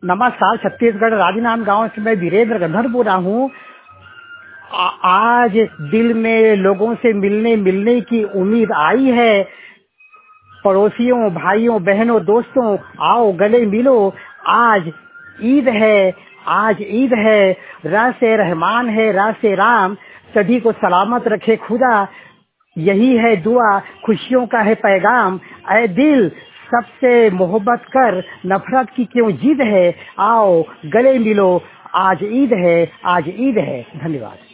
नमस्कार, छत्तीसगढ़ राजनांद गांव से मैं वीरेंद्र गंधर बोल रहा हूँ। आज दिल में लोगों से मिलने की उम्मीद आई है। पड़ोसियों, भाइयों, बहनों, दोस्तों, आओ गले मिलो। आज ईद है, आज ईद है। र से रहमान है, र से राम, सभी को सलामत रखे खुदा। यही है दुआ, खुशियों का है पैगाम। ऐ दिल, सबसे मोहब्बत कर, नफरत की क्यों जिद है। आओ गले मिलो, आज ईद है, आज ईद है। धन्यवाद।